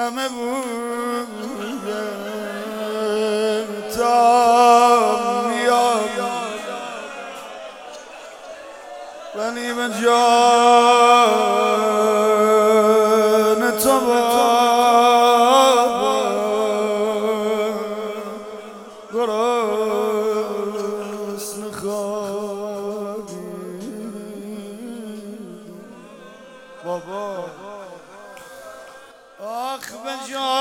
همه بوده تا میام ولی به جان تو بابا گرسنه خوابی بابا آخ به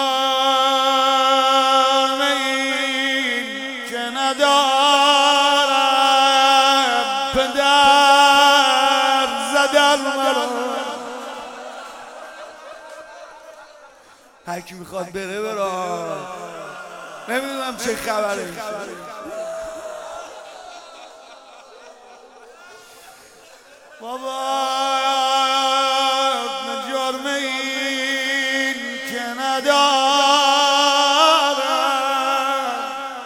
جان این که ندارم پدر زدن مرا هر کی میخواد بره برا نمیدونم چه خبره بابا جرم این که ندارم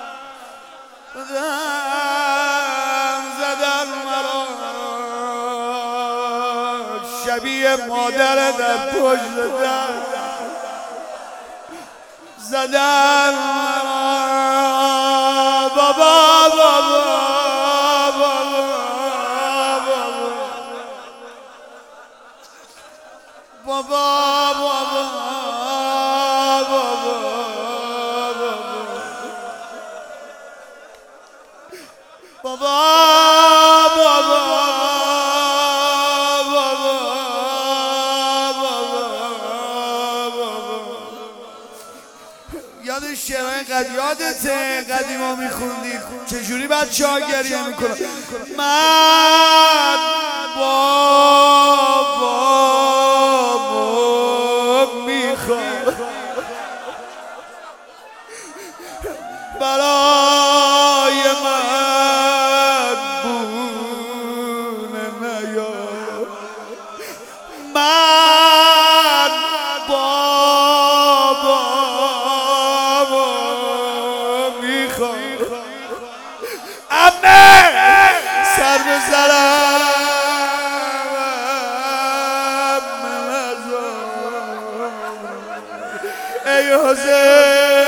بدم زدن مرا شبیه مادر در پشت در زدن مرا بابا یاد شعرهای یادته قدیما میخوندی چجوری بچه ها گریه میکنن من بابا میخوام برای من بونه نیار من بابا میخوام امه سر بزرم ای حسین